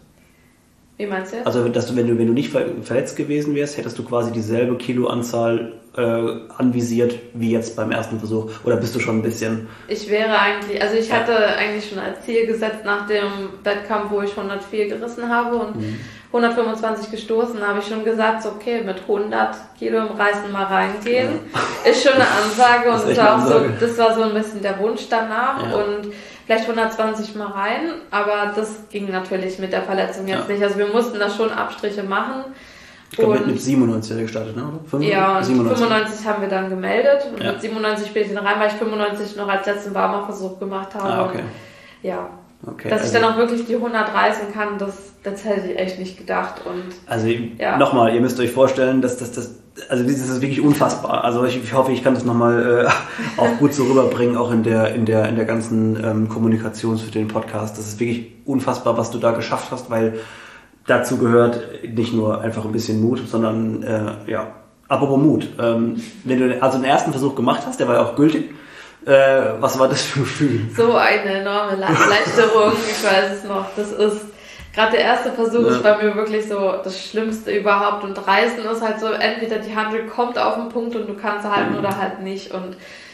Wie meinst du jetzt? Also dass du, wenn du, wenn du nicht verletzt gewesen wärst, hättest du quasi dieselbe Kiloanzahl äh, anvisiert wie jetzt beim ersten Versuch. Oder bist du schon ein bisschen... Ich wäre eigentlich, also ich hatte eigentlich schon als Ziel gesetzt nach dem Wettkampf, wo ich hundertvier gerissen habe und mhm. hundertfünfundzwanzig gestoßen, habe ich schon gesagt, so, okay, mit hundert Kilo im Reißen mal reingehen, ja. ist schon eine Ansage und das war auch so, das war so ein bisschen der Wunsch danach ja. und vielleicht hundertzwanzig mal rein, aber das ging natürlich mit der Verletzung jetzt ja. nicht, also wir mussten da schon Abstriche machen. Ich glaube, mit, mit siebenundneunzig gestartet, ne? fünfundneunzig, ja, und siebenundneunzig. fünfundneunzig haben wir dann gemeldet und ja. mit siebenundneunzig bin ich dann rein, weil ich fünfundneunzig noch als letzten Warmachversuch gemacht habe. Ah, okay. Und, ja. Okay, dass also ich dann auch wirklich die hundert reißen kann, das, das hätte ich echt nicht gedacht. Und also ja. nochmal, ihr müsst euch vorstellen, dass das, das, also das ist wirklich unfassbar. Also ich, ich hoffe, ich kann das nochmal äh, auch gut so rüberbringen, auch in der, in der, in der ganzen ähm, Kommunikation für den Podcast. Das ist wirklich unfassbar, was du da geschafft hast, weil dazu gehört nicht nur einfach ein bisschen Mut, sondern äh, ja, apropos Mut. Ähm, wenn du also den ersten Versuch gemacht hast, der war ja auch gültig. Äh, was war das für ein Gefühl? So eine enorme Erleichterung, ich weiß es noch. Das ist, gerade der erste Versuch ja. ist bei mir wirklich so das Schlimmste überhaupt. Und Reißen ist halt so, entweder die Handel kommt auf den Punkt und du kannst halten mhm. oder halt nicht. Und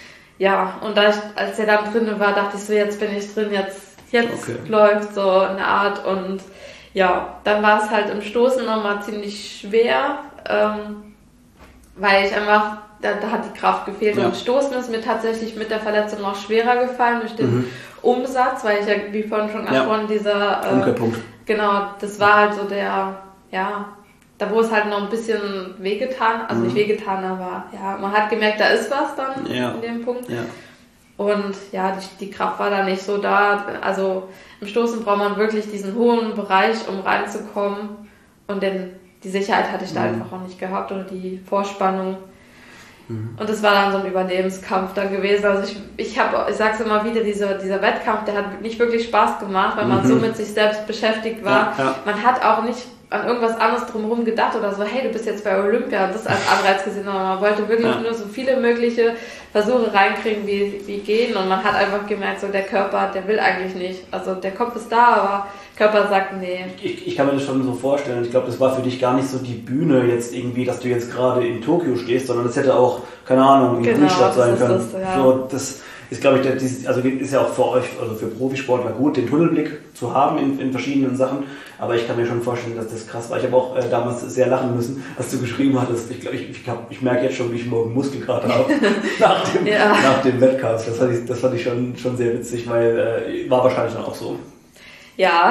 ja, und da ich, als er dann drin war, dachte ich so, jetzt bin ich drin, jetzt, jetzt okay. läuft so eine Art. Und ja, dann war es halt im Stoßen nochmal ziemlich schwer. Ähm, weil ich einfach, da, da hat die Kraft gefehlt. Ja. Und Stoßen ist mir tatsächlich mit der Verletzung auch schwerer gefallen durch den mhm. Umsatz, weil ich ja, wie vorhin schon angesprochen, ja. dieser... Äh, Umkehrpunkt. Genau, das war halt so der, ja, da wo es halt noch ein bisschen wehgetan, also mhm. nicht wehgetan, aber ja, man hat gemerkt, da ist was dann ja. in dem Punkt. Ja. Und ja, die, die Kraft war da nicht so da. Also im Stoßen braucht man wirklich diesen hohen Bereich, um reinzukommen. Und den, die Sicherheit hatte ich da mhm. einfach auch nicht gehabt oder die Vorspannung. Mhm. Und es war dann so ein Überlebenskampf dann gewesen. Also ich, ich habe, ich sag's immer wieder, dieser, dieser Wettkampf, der hat nicht wirklich Spaß gemacht, weil mhm. man so mit sich selbst beschäftigt war. Ja, ja. Man hat auch nicht an irgendwas anderes drumherum gedacht oder so, hey, du bist jetzt bei Olympia, das als Anreiz gesehen, aber man wollte wirklich ja. nur so viele mögliche Versuche reinkriegen, wie, wie gehen, und man hat einfach gemerkt, so der Körper, der will eigentlich nicht, also der Kopf ist da, aber der Körper sagt, nee. Ich, ich kann mir das schon so vorstellen, ich glaube, das war für dich gar nicht so die Bühne jetzt irgendwie, dass du jetzt gerade in Tokio stehst, sondern das hätte auch, keine Ahnung, in genau, Ingolstadt sein können. Das, ja. So, das ist, glaube ich, der, also ist ja auch für euch, also für Profisportler gut, den Tunnelblick zu haben in, in verschiedenen Sachen. Aber ich kann mir schon vorstellen, dass das krass war. Ich habe auch äh, damals sehr lachen müssen, als du geschrieben hattest. Ich glaube, ich, ich, glaub, ich merke jetzt schon, wie ich morgen Muskelkater habe nach, dem, ja. nach dem Wettkampf. Das fand ich, das fand ich schon, schon sehr witzig, weil äh, war wahrscheinlich dann auch so. Ja.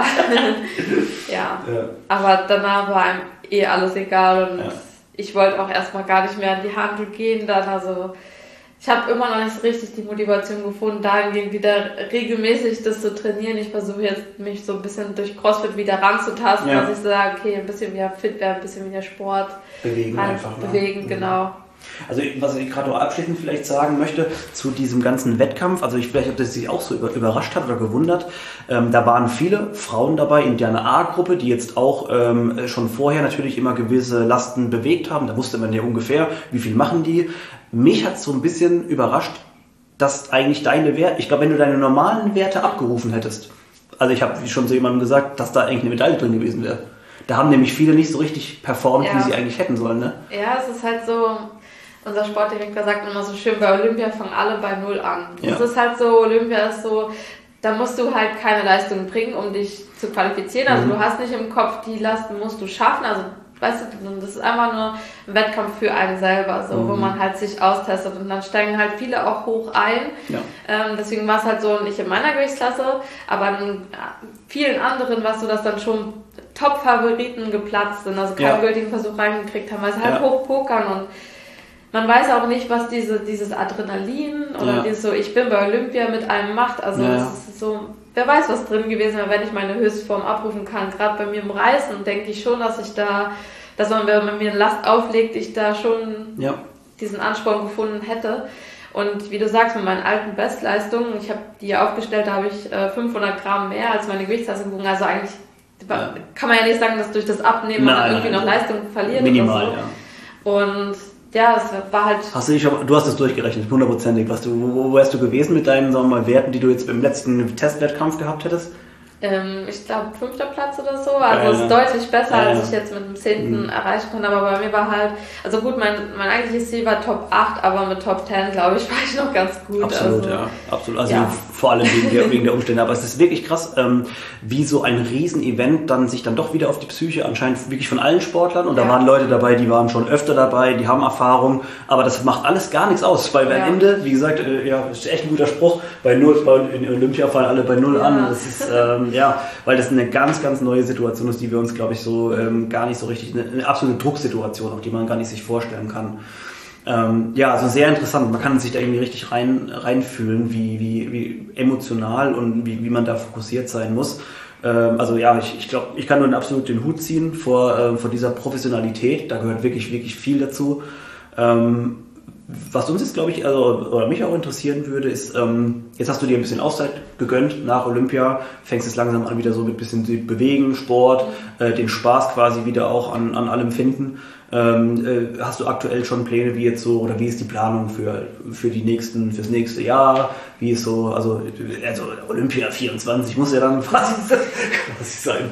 ja. ja. Aber danach war einem eh alles egal und ja. ich wollte auch erstmal gar nicht mehr an die Handel gehen dann. Also ich habe immer noch nicht so richtig die Motivation gefunden, dahingehend wieder regelmäßig das zu trainieren. Ich versuche jetzt, mich so ein bisschen durch CrossFit wieder ranzutasten, ja. dass ich sage, okay, ein bisschen wieder fit werden, ein bisschen wieder Sport. Bewegen halt einfach. Bewegen, ne? genau. Also was ich gerade noch abschließend vielleicht sagen möchte zu diesem ganzen Wettkampf, also ich vielleicht, ob das sich auch so überrascht hat oder gewundert, ähm, da waren viele Frauen dabei in der A-Gruppe, die jetzt auch ähm, schon vorher natürlich immer gewisse Lasten bewegt haben, da wusste man ja ungefähr, wie viel machen die. Mich hat es so ein bisschen überrascht, dass eigentlich deine Werte, ich glaube, wenn du deine normalen Werte abgerufen hättest, also ich habe schon zu jemandem gesagt, dass da eigentlich eine Medaille drin gewesen wäre. Da haben nämlich viele nicht so richtig performt, ja. wie sie eigentlich hätten sollen, ne? Ja, es ist halt so, unser Sportdirektor sagt immer so schön, bei Olympia fangen alle bei Null an. Ja. Es ist halt so, Olympia ist so, da musst du halt keine Leistung bringen, um dich zu qualifizieren. Also mhm. du hast nicht im Kopf, die Lasten musst du schaffen. Also weißt du, das ist einfach nur ein Wettkampf für einen selber, so, mhm. wo man halt sich austestet. Und dann steigen halt viele auch hoch ein. Ja. Ähm, deswegen war es halt so, nicht in meiner Gewichtsklasse, aber in vielen anderen war es so, dass dann schon Top-Favoriten geplatzt sind, also keinen ja. gültigen Versuch reingekriegt haben, weil sie halt ja. hoch pokern und man weiß auch nicht, was diese, dieses Adrenalin oder ja. dieses so, ich bin bei Olympia mit einem macht, also ja. es ist so, wer weiß, was drin gewesen wäre, wenn ich meine Höchstform abrufen kann. Gerade bei mir im Reisen denke ich schon, dass ich da, dass man, wenn man mir eine Last auflegt, ich da schon ja. diesen Ansporn gefunden hätte. Und wie du sagst, mit meinen alten Bestleistungen, ich habe die ja aufgestellt, da habe ich äh, fünfhundert Gramm mehr als meine Gewichtsklasse gewogen, also eigentlich ja. kann man ja nicht sagen, dass durch das Abnehmen man irgendwie noch Leistung verliert. Minimal, oder so. Ja. Und ja, es war halt... Hast du, dich, du hast es durchgerechnet, hundertprozentig. Was du, wo, wo wärst du gewesen mit deinen, sagen wir mal, Werten, die du jetzt im letzten Testwettkampf gehabt hättest? Ähm, ich glaube, fünfter Platz oder so. Also es ist deutlich besser, ja, ja. als ich jetzt mit dem zehnten Mhm. erreichen kann. Aber bei mir war halt... Also gut, mein, mein eigentliches Ziel war Top acht, aber mit Top zehn, glaube ich, war ich noch ganz gut. Absolut, also, ja. Absolut. Also ja. vor allem wegen der, wegen der Umstände. Aber es ist wirklich krass, ähm, wie so ein Riesenevent dann sich dann doch wieder auf die Psyche anscheinend wirklich von allen Sportlern. Und da ja. waren Leute dabei, die waren schon öfter dabei, die haben Erfahrung. Aber das macht alles gar nichts aus. Weil ja. am Ende, wie gesagt, äh, ja, ist echt ein guter Spruch, bei null, bei, in Olympia fallen alle bei null ja. an. Das ist, ähm, ja, weil das eine ganz, ganz neue Situation ist, die wir uns, glaube ich, so ähm, gar nicht so richtig, eine, eine absolute Drucksituation, auch die man gar nicht sich vorstellen kann. Ähm, ja, also sehr interessant. Man kann sich da irgendwie richtig rein reinfühlen, wie, wie, wie emotional und wie, wie man da fokussiert sein muss. Ähm, also ja, ich, ich glaube, ich kann nur absolut den Hut ziehen vor, ähm, vor dieser Professionalität. Da gehört wirklich, wirklich viel dazu. Ähm, Was uns jetzt, glaube ich, also, oder mich auch interessieren würde, ist, ähm, jetzt hast du dir ein bisschen Auszeit gegönnt nach Olympia, fängst jetzt langsam an wieder so mit ein bisschen Bewegen, Sport, äh, den Spaß quasi wieder auch an, an allem finden. Ähm, äh, hast du aktuell schon Pläne, wie jetzt so, oder wie ist die Planung für, für die nächsten, fürs nächste Jahr? Wie ist so, also, also Olympia vierundzwanzig muss ja dann quasi sein.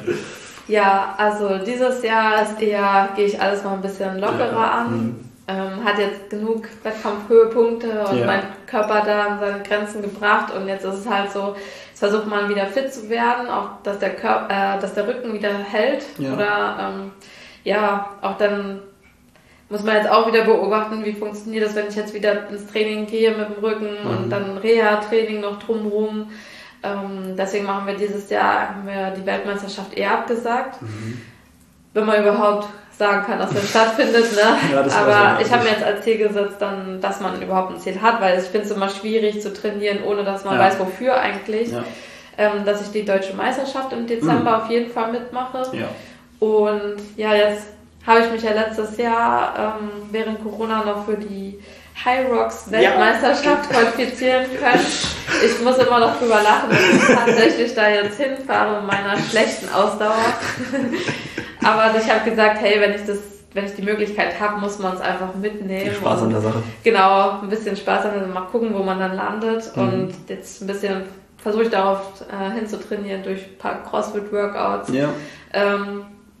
Ja, also dieses Jahr ist eher, gehe ich alles noch ein bisschen lockerer ja. an. Mhm. Ähm, hat jetzt genug Wettkampfhöhepunkte und ja. mein Körper da an seine Grenzen gebracht und jetzt ist es halt so, jetzt versucht man wieder fit zu werden, auch dass der Körper, äh, dass der Rücken wieder hält ja. oder ähm, ja, auch dann muss man jetzt auch wieder beobachten, wie funktioniert das, wenn ich jetzt wieder ins Training gehe mit dem Rücken mhm. und dann Reha-Training noch drumherum. Ähm, deswegen machen wir dieses Jahr, haben wir die Weltmeisterschaft eher abgesagt. Mhm. Wenn man überhaupt sagen kann, dass das stattfindet. Ne? Ja, das aber ich habe mir jetzt als Ziel gesetzt, dann, dass man überhaupt ein Ziel hat, weil ich finde es immer schwierig zu trainieren, ohne dass man ja. weiß, wofür eigentlich. Ja. Ähm, dass ich die Deutsche Meisterschaft im Dezember mhm. auf jeden Fall mitmache. Ja. Und ja, jetzt habe ich mich ja letztes Jahr ähm, während Corona noch für die High Rocks Weltmeisterschaft ja. qualifizieren können. Ich muss immer noch drüber lachen, dass ich tatsächlich da jetzt hinfahre mit meiner schlechten Ausdauer. Aber ich habe gesagt, hey, wenn ich das, wenn ich die Möglichkeit habe, muss man es einfach mitnehmen. Viel Spaß an der Sache. Genau, ein bisschen Spaß an der Sache, mal gucken, wo man dann landet. Mhm. Und jetzt ein bisschen versuche ich darauf äh, hinzutrainieren durch ein paar CrossFit-Workouts. Ja. Ähm,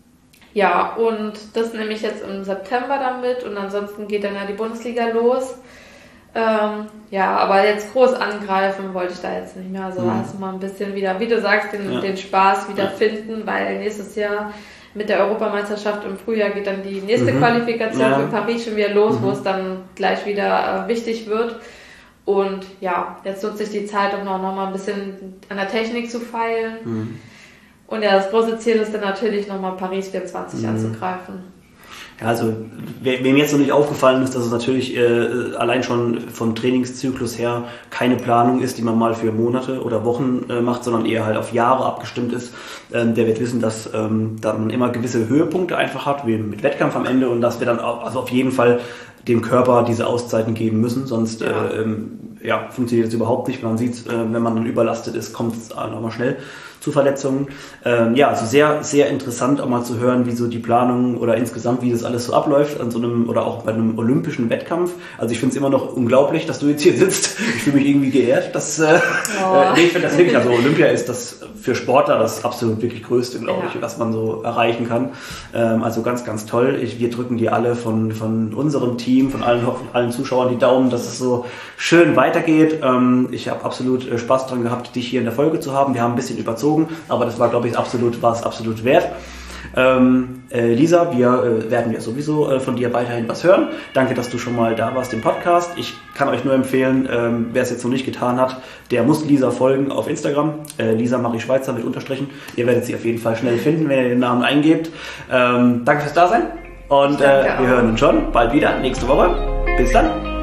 ja, und das nehme ich jetzt im September dann mit und ansonsten geht dann ja die Bundesliga los. Ähm, ja, aber jetzt groß angreifen wollte ich da jetzt nicht mehr. Also mhm. erstmal ein bisschen wieder, wie du sagst, den, ja. den Spaß wieder ja. finden, weil nächstes Jahr mit der Europameisterschaft im Frühjahr geht dann die nächste mhm. Qualifikation ja. für Paris schon wieder los, mhm. wo es dann gleich wieder äh, wichtig wird. Und ja, jetzt nutze ich die Zeit, um noch, noch mal ein bisschen an der Technik zu feilen. Mhm. Und ja, das große Ziel ist dann natürlich nochmal Paris vierundzwanzig mhm. anzugreifen. Ja, also wem jetzt noch nicht aufgefallen ist, dass es natürlich äh, allein schon vom Trainingszyklus her keine Planung ist, die man mal für Monate oder Wochen äh, macht, sondern eher halt auf Jahre abgestimmt ist, ähm, der wird wissen, dass ähm, da man immer gewisse Höhepunkte einfach hat, wie mit Wettkampf am Ende und dass wir dann auch, also auf jeden Fall dem Körper diese Auszeiten geben müssen, sonst ja. Äh, ähm, ja, funktioniert das überhaupt nicht. Man sieht, äh, wenn man dann überlastet ist, kommt es nochmal schnell zu Verletzungen. Ähm, ja, also sehr, sehr interessant auch mal zu hören, wie so die Planung oder insgesamt, wie das alles so abläuft an so einem oder auch bei einem olympischen Wettkampf. Also ich finde es immer noch unglaublich, dass du jetzt hier sitzt. Ich fühle mich irgendwie geehrt. Dass, äh, oh. äh, nee, ich finde das wirklich, also Olympia ist das für Sportler das absolut wirklich Größte, glaube ja. ich, was man so erreichen kann. Ähm, also ganz, ganz toll. Ich, wir drücken dir alle von, von unserem Team, von allen, von allen Zuschauern die Daumen, dass es so schön weitergeht. Ähm, ich habe absolut äh, Spaß dran gehabt, dich hier in der Folge zu haben. Wir haben ein bisschen überzogen, aber das war, glaube ich, absolut, war es absolut wert. Ähm, äh, Lisa, wir äh, werden ja sowieso äh, von dir weiterhin was hören. Danke, dass du schon mal da warst im Podcast. Ich kann euch nur empfehlen, ähm, wer es jetzt noch nicht getan hat, der muss Lisa folgen auf Instagram. Äh, Lisa Marie Schweizer mit Unterstrichen. Ihr werdet sie auf jeden Fall schnell finden, wenn ihr den Namen eingebt. Ähm, danke fürs Dasein und äh, wir hören uns schon bald wieder nächste Woche. Bis dann.